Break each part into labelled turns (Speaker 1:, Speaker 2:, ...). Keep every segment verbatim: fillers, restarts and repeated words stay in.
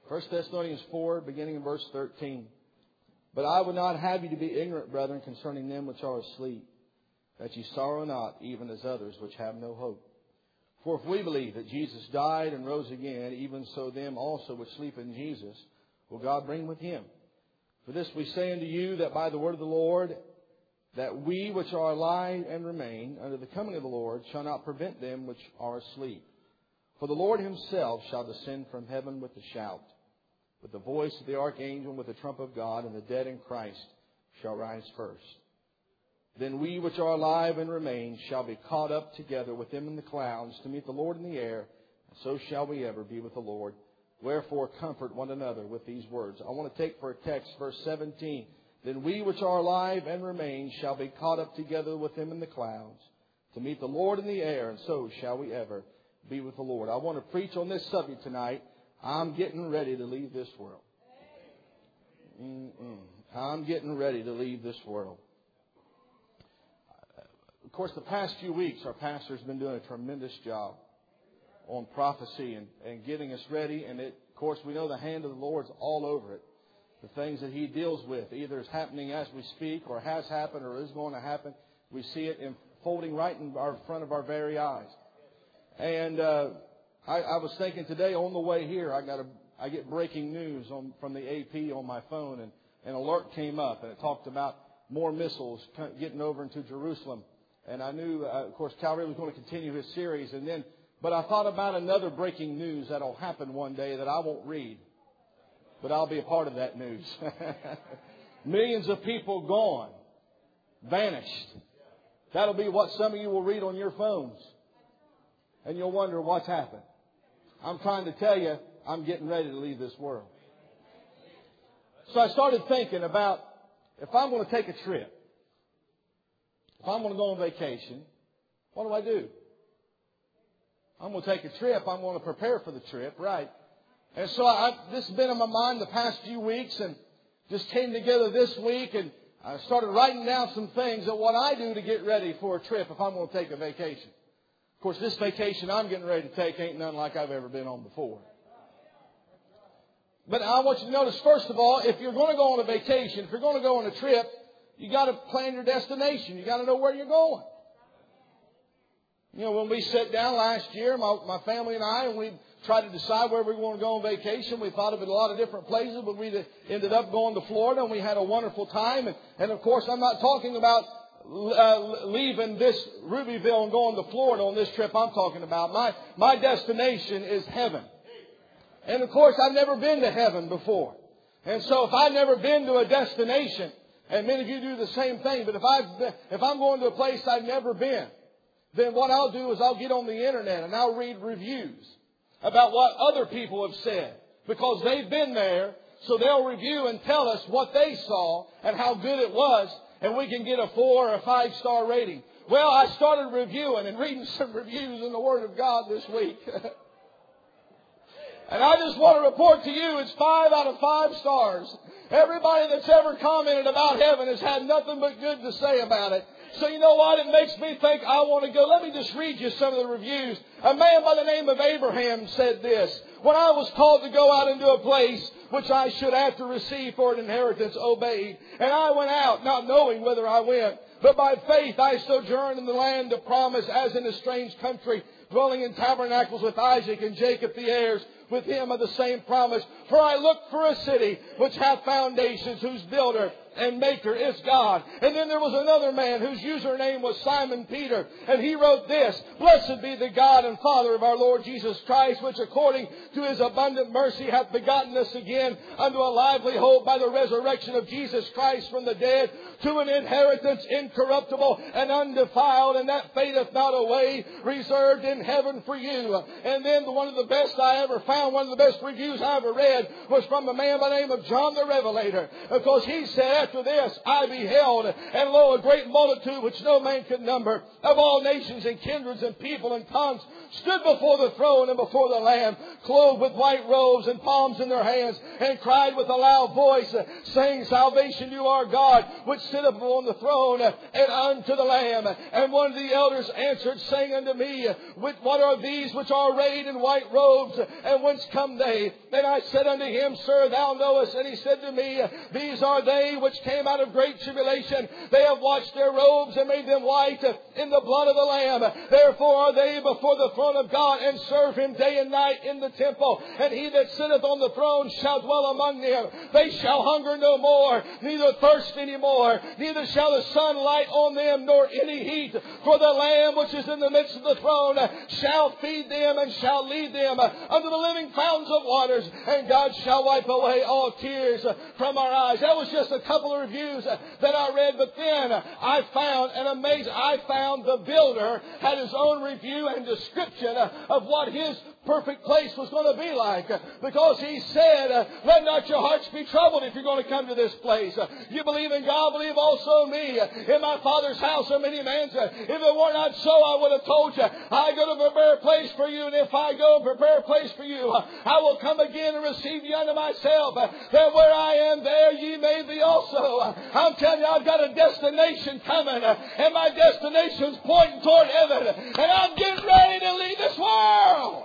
Speaker 1: First Thessalonians four, beginning in verse thirteen. But I would not have you to be ignorant, brethren, concerning them which are asleep, that ye sorrow not, even as others which have no hope. For if we believe that Jesus died and rose again, even so them also which sleep in Jesus will God bring with him. For this we say unto you, that by the word of the Lord, that we which are alive and remain unto the coming of the Lord shall not prevent them which are asleep. For the Lord himself shall descend from heaven with a shout, with the voice of the archangel, with the trump of God, and the dead in Christ shall rise first. Then we which are alive and remain shall be caught up together with them in the clouds to meet the Lord in the air, and so shall we ever be with the Lord. Wherefore comfort one another with these words. I want to take for a text verse seventeen. Then we which are alive and remain shall be caught up together with them in the clouds to meet the Lord in the air, and so shall we ever be with the Lord. I want to preach on this subject tonight. I'm getting ready to leave this world. Mm-mm. I'm getting ready to leave this world. Of course, the past few weeks, our pastor's been doing a tremendous job on prophecy and, and getting us ready. And it, of course, we know the hand of the Lord's all over it. The things that He deals with, either is happening as we speak or has happened or is going to happen. We see it unfolding right in our front of our very eyes. And uh, I, I was thinking today on the way here, I got a, I get breaking news on, from the A P on my phone, and an alert came up, and it talked about more missiles getting over into Jerusalem. And I knew, uh, of course, Calvary was going to continue his series. And then, but I thought about another breaking news that'll happen one day that I won't read, but I'll be a part of that news. Millions of people gone, vanished. That'll be what some of you will read on your phones. And you'll wonder what's happened. I'm trying to tell you, I'm getting ready to leave this world. So I started thinking about, if I'm going to take a trip, if I'm going to go on vacation, what do I do? I'm going to take a trip. I'm going to prepare for the trip, right? And so I, this has been on my mind the past few weeks, and just came together this week, and I started writing down some things of what I do to get ready for a trip if I'm going to take a vacation. Of course, this vacation I'm getting ready to take ain't nothing like I've ever been on before. But I want you to notice, first of all, if you're going to go on a vacation, if you're going to go on a trip, you got to plan your destination. You got to know where you're going. You know, when we sat down last year, my, my family and I, and we tried to decide where we were going to go on vacation, we thought of it a lot of different places, but we ended up going to Florida, and we had a wonderful time. And, and of course, I'm not talking about uh, leaving this Rubyville and going to Florida on this trip I'm talking about. My, my destination is heaven. And of course, I've never been to heaven before. And so if I've never been to a destination, and many of you do the same thing, but if I've, if I'm going to a place I've never been, then what I'll do is I'll get on the internet and I'll read reviews about what other people have said, because they've been there, so they'll review and tell us what they saw and how good it was, and we can get a four or a five star rating. Well, I started reviewing and reading some reviews in the Word of God this week. And I just want to report to you, it's five out of five stars. Everybody that's ever commented about heaven has had nothing but good to say about it. So you know what? It makes me think I want to go. Let me just read you some of the reviews. A man by the name of Abraham said this: when I was called to go out into a place which I should after receive for an inheritance, obeyed. And I went out, not knowing whither I went. But by faith I sojourned in the land of promise, as in a strange country, dwelling in tabernacles with Isaac and Jacob the heirs, with him of the same promise. For I looked for a city which hath foundations, whose builder and maker is God. And then there was another man whose username was Simon Peter, and he wrote this: Blessed be the God and Father of our Lord Jesus Christ, which according to His abundant mercy hath begotten us again unto a lively hope by the resurrection of Jesus Christ from the dead, to an inheritance incorruptible and undefiled, and that fadeth not away, reserved in heaven for you. And then one of the best I ever found, one of the best reviews I ever read, was from a man by the name of John the Revelator, because he said, after this I beheld, and lo, a great multitude which no man could number, of all nations and kindreds and people and tongues, stood before the throne and before the Lamb, clothed with white robes and palms in their hands, and cried with a loud voice, saying, Salvation to our God, which sitteth upon the throne, and unto the Lamb. And one of the elders answered, saying unto me, What are these which are arrayed in white robes, and whence come they? And I said unto him, Sir, thou knowest. And he said to me, These are they which came out of great tribulation. They have washed their robes and made them white in the blood of the Lamb. Therefore are they before the throne of God, and serve Him day and night in the temple. And He that sitteth on the throne shall dwell among them. They shall hunger no more, neither thirst any more, neither shall the sun light on them, nor any heat. For the Lamb which is in the midst of the throne shall feed them, and shall lead them unto the living fountains of waters. And God shall wipe away all tears from our eyes. That was just a couple of reviews that I read. But then I found an amazing, I found the builder had his own review and description of what his perfect place was going to be like. Because he said, let not your hearts be troubled if you're going to come to this place. You believe in God, believe also in me. In my Father's house are many mansions. If it were not so, I would have told you, I go to prepare a place for you. And if I go and prepare a place for you, I will come again and receive you unto myself, that where I am, there ye may be also. I'm telling you, I've got a destination coming, and my destination's pointing toward heaven, and I'm getting ready to leave this world.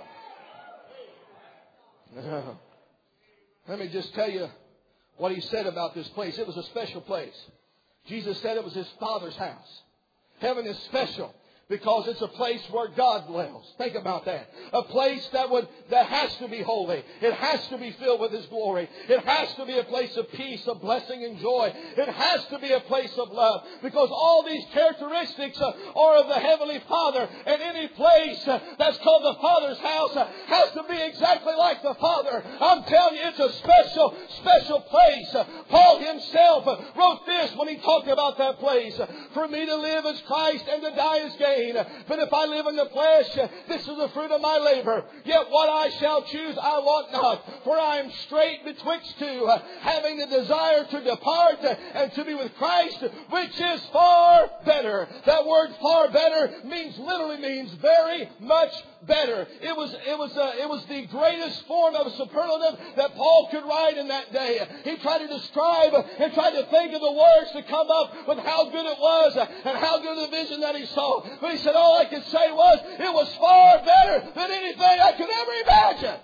Speaker 1: Let me just tell you what He said about this place. It was a special place. Jesus said it was His Father's house. Heaven is special because it's a place where God dwells. Think about that. A place that would that has to be holy. It has to be filled with His glory. It has to be a place of peace, of blessing and joy. It has to be a place of love. Because all these characteristics are of the Heavenly Father. And any place that's called the Father's house has to be exactly like the Father. I'm telling you, it's a special, special place. Paul himself wrote this when he talked about that place. For me to live is Christ, and to die is gain. But if I live in the flesh, this is the fruit of my labor. Yet what I shall choose I want not. For I am strait betwixt two, having the desire to depart and to be with Christ, which is far better. That word far better means literally means very much better. It was it was uh, it was the greatest form of a superlative that Paul could write in that day. He tried to describe and tried to think of the words to come up with how good it was and how good the vision that he saw. But he said all I could say was it was far better than anything I could ever imagine.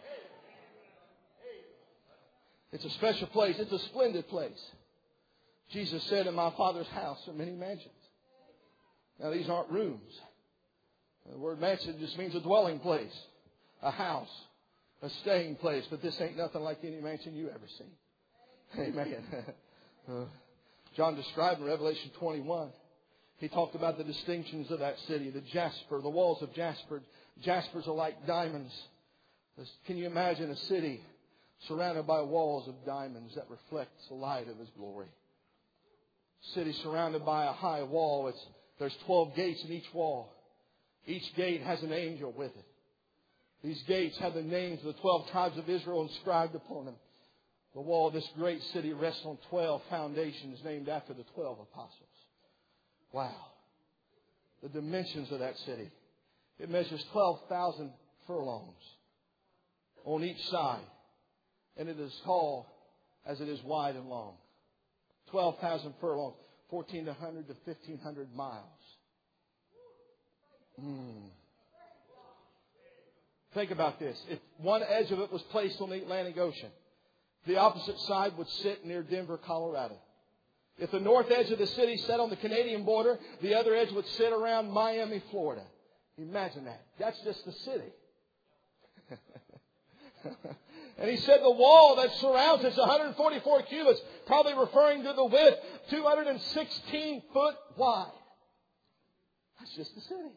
Speaker 1: It's a special place. It's a splendid place. Jesus said, in my Father's house are many mansions. Now these aren't rooms. The word mansion just means a dwelling place, a house, a staying place. But this ain't nothing like any mansion you ever seen. Amen. uh, John described in Revelation twenty-one, he talked about the distinctions of that city, the jasper, the walls of jasper. Jaspers are like diamonds. Can you imagine a city surrounded by walls of diamonds that reflects the light of His glory? City surrounded by a high wall. It's, there's twelve gates in each wall. Each gate has an angel with it. These gates have the names of the twelve tribes of Israel inscribed upon them. The wall of this great city rests on twelve foundations named after the twelve apostles. Wow. The dimensions of that city. It measures twelve thousand furlongs on each side. And it is tall as it is wide and long. twelve thousand furlongs. fourteen hundred to fifteen hundred miles. Hmm. Think about this. If one edge of it was placed on the Atlantic Ocean, the opposite side would sit near Denver, Colorado. If the north edge of the city sat on the Canadian border, the other edge would sit around Miami, Florida. Imagine that. That's just the city. And he said the wall that surrounds it's one hundred forty-four cubits, probably referring to the width, two hundred sixteen foot wide. That's just the city.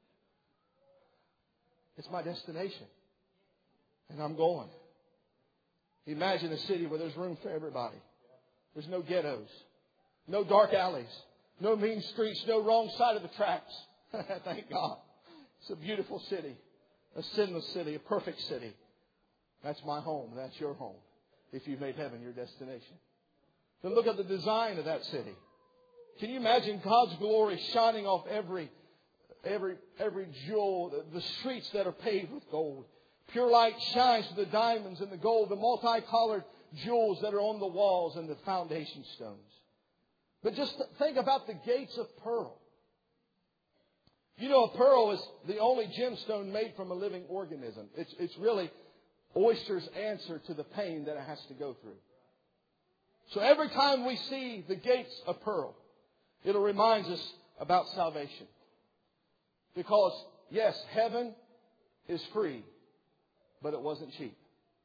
Speaker 1: It's my destination. And I'm going. Imagine a city where there's room for everybody. There's no ghettos. No dark alleys. No mean streets. No wrong side of the tracks. Thank God. It's a beautiful city. A sinless city. A perfect city. That's my home. That's your home. If you've made heaven your destination. Then look at the design of that city. Can you imagine God's glory shining off every, every, every jewel, the, the streets that are paved with gold? Pure light shines through the diamonds and the gold, the multicolored jewels that are on the walls and the foundation stones. But just think about the gates of pearl. You know, a pearl is the only gemstone made from a living organism. It's, it's really oyster's answer to the pain that it has to go through. So every time we see the gates of pearl, it'll remind us about salvation. Because, yes, heaven is free, but it wasn't cheap.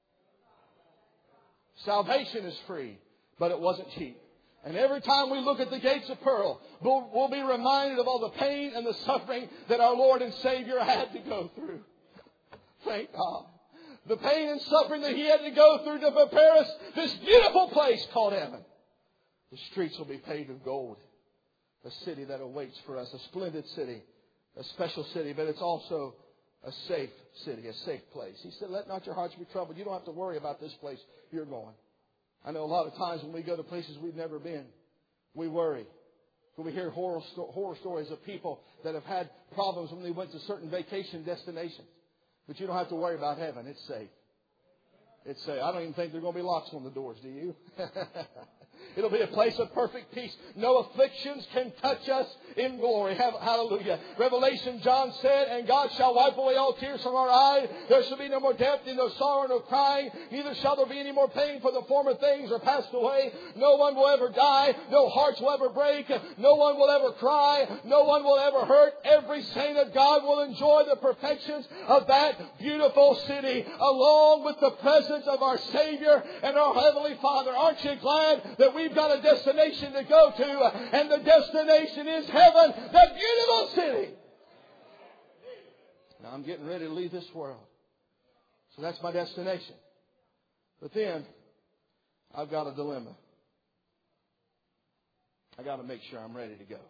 Speaker 1: Salvation is free, but it wasn't cheap. And every time we look at the gates of pearl, we'll, we'll be reminded of all the pain and the suffering that our Lord and Savior had to go through. Thank God. The pain and suffering that He had to go through to prepare us this beautiful place called heaven. The streets will be paved with gold. A city that awaits for us. A splendid city. A special city. But it's also a safe city. A safe place. He said, let not your hearts be troubled. You don't have to worry about this place you're going. I know a lot of times when we go to places we've never been, we worry. When we hear horror, horror stories of people that have had problems when they went to certain vacation destinations. But you don't have to worry about heaven. It's safe. It's safe. I don't even think there are going to be locks on the doors, do you? It'll be a place of perfect peace. No afflictions can touch us in glory. Hallelujah. Revelation, John said, and God shall wipe away all tears from our eyes. There shall be no more death, no sorrow, no crying. Neither shall there be any more pain, for the former things are passed away. No one will ever die. No hearts will ever break. No one will ever cry. No one will ever hurt. Every saint of God will enjoy the perfections of that beautiful city, along with the presence of our Savior and our Heavenly Father. Aren't you glad that we've got a destination to go to, and the destination is heaven, that beautiful city? Now I'm getting ready to leave this world. So that's my destination. But then I've got a dilemma. I got to make sure I'm ready to go.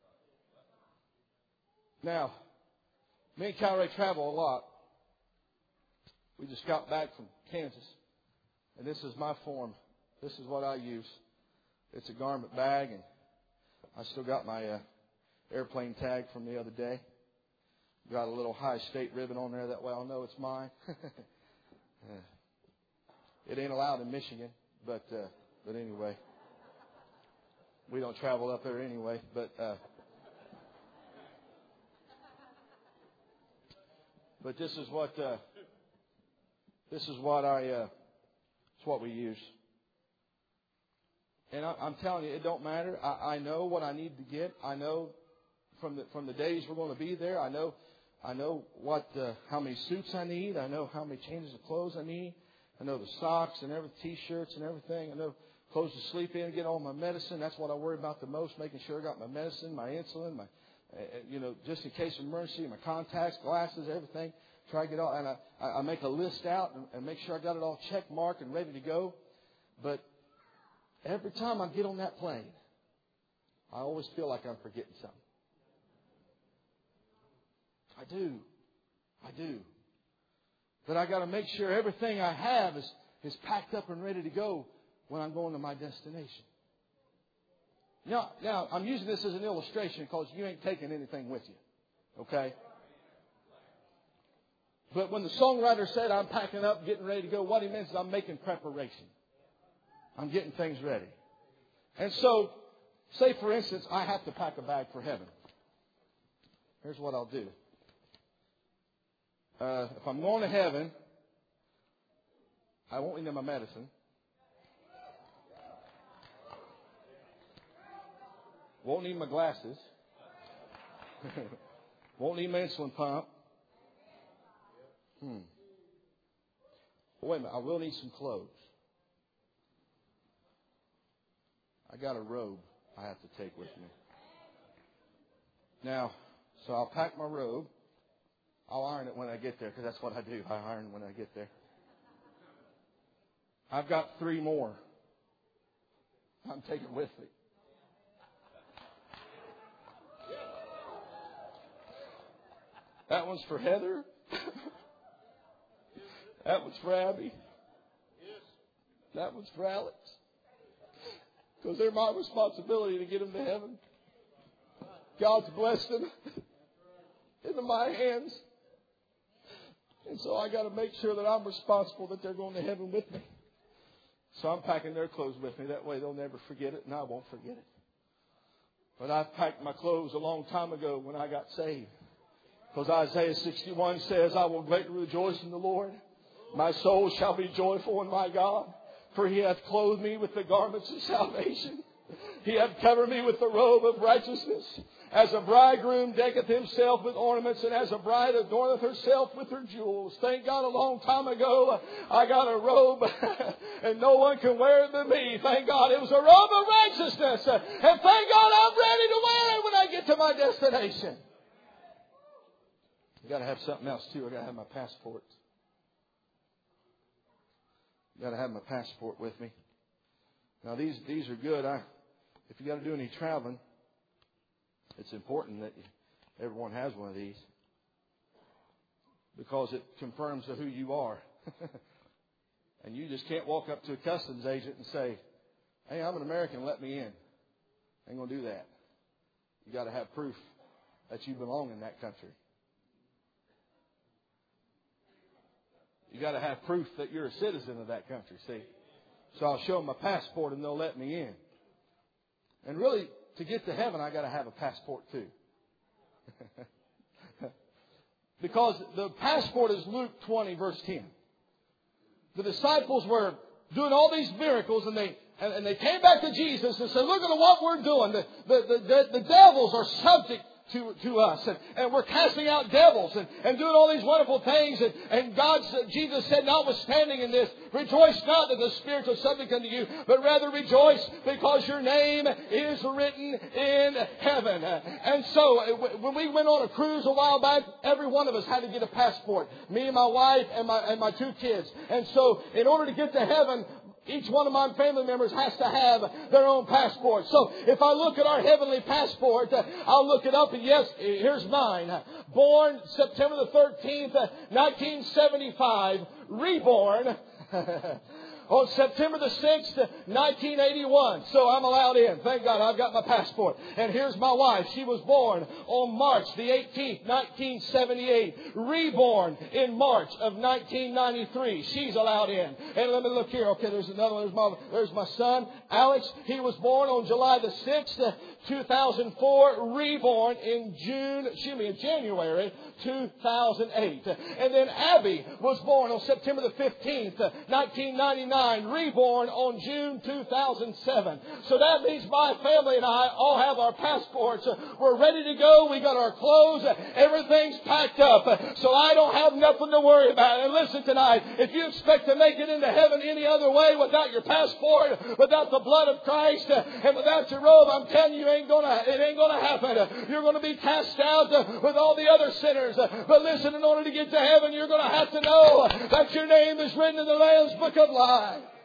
Speaker 1: Now, me and Calray travel a lot. We just got back from Kansas. And this is my form. This is what I use. It's a garment bag, and I still got my uh, airplane tag from the other day. Got a little high state ribbon on there. That way I'll know it's mine. uh, it ain't allowed in Michigan, but uh, but anyway, we don't travel up there anyway. But uh, but this is what uh, this is what I uh, it's what we use. And I, I'm telling you, it don't matter. I, I know what I need to get. I know from the from the days we're going to be there. I know I know what uh, how many suits I need. I know how many changes of clothes I need. I know the socks and every T-shirts and everything. I know clothes to sleep in, get all my medicine. That's what I worry about the most, making sure I got my medicine, my insulin, my uh, you know, just in case of emergency, my contacts, glasses, everything. Try to get all, and I, I make a list out and, and make sure I got it all check marked and ready to go. But every time I get on that plane, I always feel like I'm forgetting something. I do. I do. But I got to make sure everything I have is, is packed up and ready to go when I'm going to my destination. Now, now, I'm using this as an illustration because you ain't taking anything with you. Okay? But when the songwriter said I'm packing up, getting ready to go, what he means is I'm making preparation. I'm getting things ready. And so, say for instance, I have to pack a bag for heaven. Here's what I'll do. Uh, if I'm going to heaven, I won't need my medicine. Won't need my glasses. Won't need my insulin pump. Hmm. But wait a minute. I will need some clothes. I got a robe I have to take with me. Now, so I'll pack my robe. I'll iron it when I get there because that's what I do. I iron when I get there. I've got three more I'm taking with me. That one's for Heather. That one's for Abby. That one's for Alex. because they're my responsibility to get them to heaven. God's blessed them into my hands. And so I got to make sure that I'm responsible that they're going to heaven with me. So I'm packing their clothes with me. That way they'll never forget it and I won't forget it. But I packed my clothes a long time ago when I got saved. Because Isaiah sixty-one says, I will greatly rejoice in the Lord. My soul shall be joyful in my God. For He hath clothed me with the garments of salvation. He hath covered me with the robe of righteousness. As a bridegroom decketh himself with ornaments, and as a bride adorneth herself with her jewels. Thank God a long time ago I got a robe and no one can wear it but me. Thank God it was a robe of righteousness. And thank God I'm ready to wear it when I get to my destination. I got to have something else too. I got to have my passport. I got to have my passport with me. Now these these are good. I if you got to do any traveling, it's important that everyone has one of these because it confirms who you are. And you just can't walk up to a customs agent and say, hey, I'm an American, let me in. Ain't going to do that. You got to have proof that you belong in that country. You got to have proof that you're a citizen of that country, see. So I'll show them my passport and they'll let me in. And really, to get to heaven, I got to have a passport too. Because the passport is Luke twenty, verse ten. The disciples were doing all these miracles, and they and, and they came back to Jesus and said, look at what we're doing. The, the, the, the, the devils are subject to, to us, and, and we're casting out devils and, and doing all these wonderful things. And, and God, Jesus said, notwithstanding in this, rejoice not that the spirits are subject unto you, but rather rejoice because your name is written in heaven. And so when we went on a cruise a while back, every one of us had to get a passport. Me and my wife and my, and my two kids. And so in order to get to heaven, each one of my family members has to have their own passport. So if I look at our heavenly passport, I'll look it up, and yes, here's mine. Born September the thirteenth, nineteen seventy-five. Reborn on September the sixth, nineteen eighty-one. So I'm allowed in. Thank God I've got my passport. And here's my wife. She was born on March the eighteenth, nineteen seventy-eight. Reborn in March of nineteen ninety-three. She's allowed in. And let me look here. Okay, there's another one. There's my, there's my son, Alex. He was born on July the sixth, two thousand four. Reborn in June, excuse me, in January two thousand eight. And then Abby was born on September the fifteenth, nineteen ninety-nine. Reborn on June two thousand seven. So that means my family and I all have our passports. We're ready to go. We got our clothes. Everything's packed up. So I don't have nothing to worry about. And listen tonight, if you expect to make it into heaven any other way without your passport, without the blood of Christ, and without your robe, I'm telling you, it ain't gonna, it ain't gonna happen. You're going to be cast out with all the other sinners. But listen, in order to get to heaven, you're going to have to know that your name is written in the Lamb's Book of Life.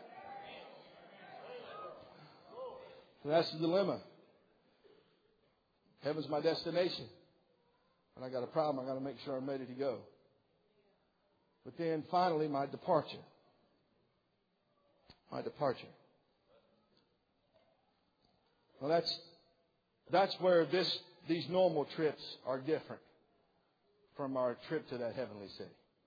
Speaker 1: That's the dilemma. Heaven's my destination. When I got a problem, I got to make sure I'm ready to go. But then finally, my departure. My departure. Well, that's that's where this these normal trips are different from our trip to that heavenly city.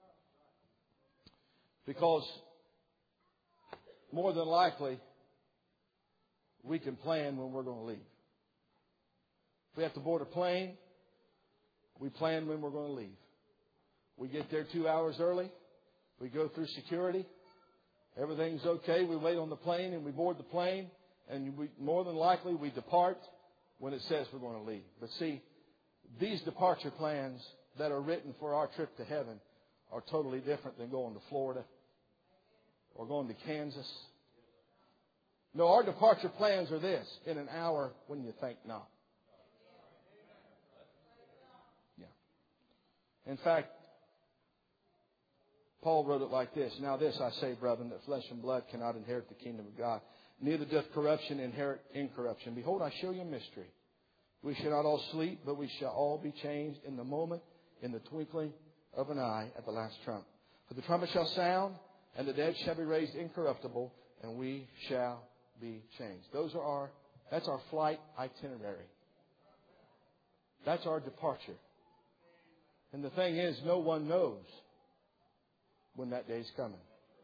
Speaker 1: Because more than likely, we can plan when we're going to leave. If we have to board a plane, we plan when we're going to leave. We get there two hours early. We go through security. Everything's okay. We wait on the plane and we board the plane. And we, more than likely, we depart when it says we're going to leave. But see, these departure plans that are written for our trip to heaven are totally different than going to Florida or going to Kansas. No, our departure plans are this: in an hour when you think not. Yeah. In fact, Paul wrote it like this: Now this I say, brethren, that flesh and blood cannot inherit the kingdom of God, neither doth corruption inherit incorruption. Behold, I show you a mystery. We shall not all sleep, but we shall all be changed in the moment, in the twinkling of an eye, at the last trump. For the trumpet shall sound, and the dead shall be raised incorruptible, and we shall be changed. Those are our, that's our flight itinerary. That's our departure. And the thing is, no one knows when that day's coming.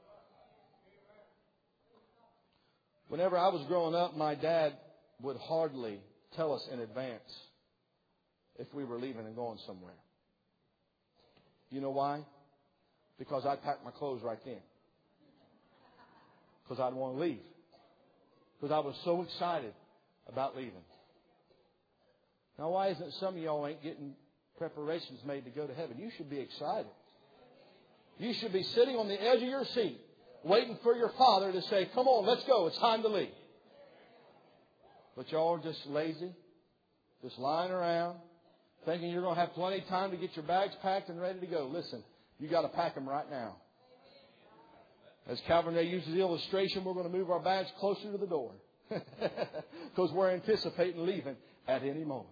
Speaker 1: Whenever I was growing up, my dad would hardly tell us in advance if we were leaving and going somewhere. You know why? Because I'd pack my clothes right then. Because I'd want to leave. Because I was so excited about leaving. Now, why isn't some of y'all ain't getting preparations made to go to heaven? You should be excited. You should be sitting on the edge of your seat, waiting for your Father to say, come on, let's go. It's time to leave. But y'all are just lazy, just lying around, thinking you're going to have plenty of time to get your bags packed and ready to go. Listen, you got to pack them right now. As Calvin Ray uses the illustration, we're going to move our bags closer to the door because we're anticipating leaving at any moment.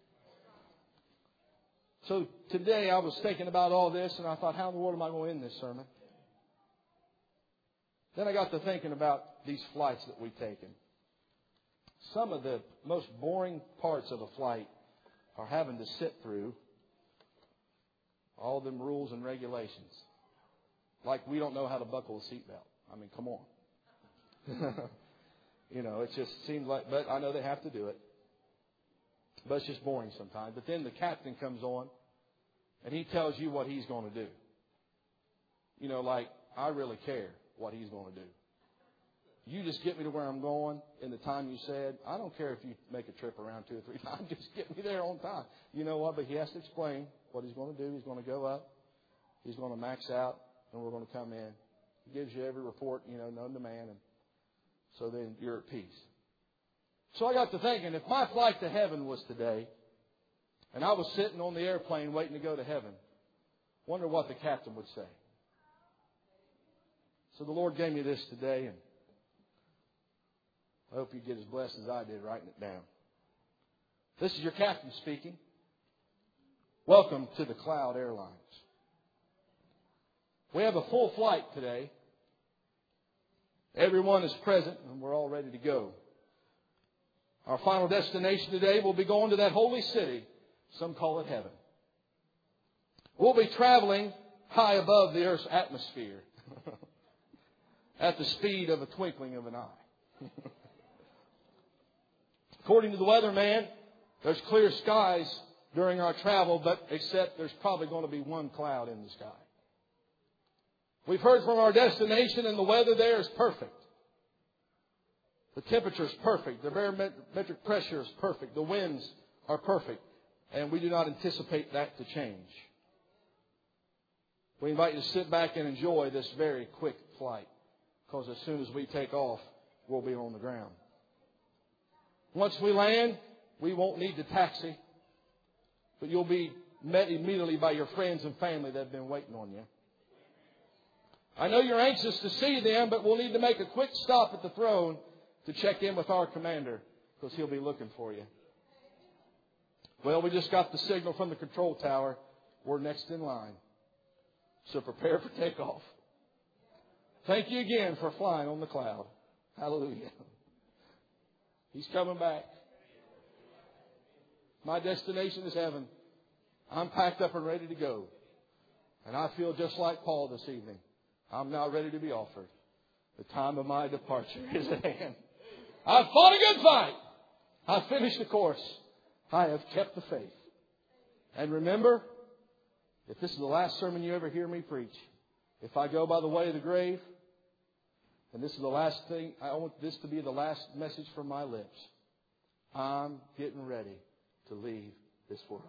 Speaker 1: So today I was thinking about all this, and I thought, how in the world am I going to end this sermon? Then I got to thinking about these flights that we've taken. Some of the most boring parts of a flight are having to sit through all them rules and regulations. Like we don't know how to buckle a seatbelt. I mean, come on. You know, it just seems like, but I know they have to do it. But it's just boring sometimes. But then the captain comes on and he tells you what he's going to do. You know, like, I really care what he's going to do. You just get me to where I'm going in the time you said. I don't care if you make a trip around two or three times. Just get me there on time. You know what? But he has to explain what he's going to do. He's going to go up. He's going to max out. And we're going to come in. He gives you every report, you know, known to man. And so then you're at peace. So I got to thinking, if my flight to heaven was today, and I was sitting on the airplane waiting to go to heaven, wonder what the captain would say. So the Lord gave me this today, and I hope you get as blessed as I did writing it down. This is your captain speaking. Welcome to the Cloud Airlines. We have a full flight today. Everyone is present, and we're all ready to go. Our final destination today will be going to that holy city. Some call it heaven. We'll be traveling high above the earth's atmosphere at the speed of a twinkling of an eye. According to the weatherman, there's clear skies during our travel, but except there's probably going to be one cloud in the sky. We've heard from our destination, and the weather there is perfect. The temperature is perfect. The barometric pressure is perfect. The winds are perfect. And we do not anticipate that to change. We invite you to sit back and enjoy this very quick flight. Because as soon as we take off, we'll be on the ground. Once we land, we won't need the taxi. But you'll be met immediately by your friends and family that have been waiting on you. I know you're anxious to see them, but we'll need to make a quick stop at the throne to check in with our commander, because he'll be looking for you. Well, we just got the signal from the control tower. We're next in line. So prepare for takeoff. Thank you again for flying on the cloud. Hallelujah. He's coming back. My destination is heaven. I'm packed up and ready to go. And I feel just like Paul this evening. I'm now ready to be offered. The time of my departure is at hand. I've fought a good fight. I've finished the course. I have kept the faith. And remember, if this is the last sermon you ever hear me preach, if I go by the way of the grave, and this is the last thing, I want this to be the last message from my lips. I'm getting ready to leave this world.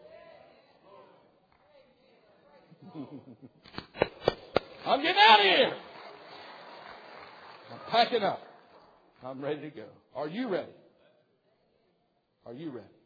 Speaker 1: I'm getting out of here. I'm packing up. I'm ready to go. Are you ready? Are you ready?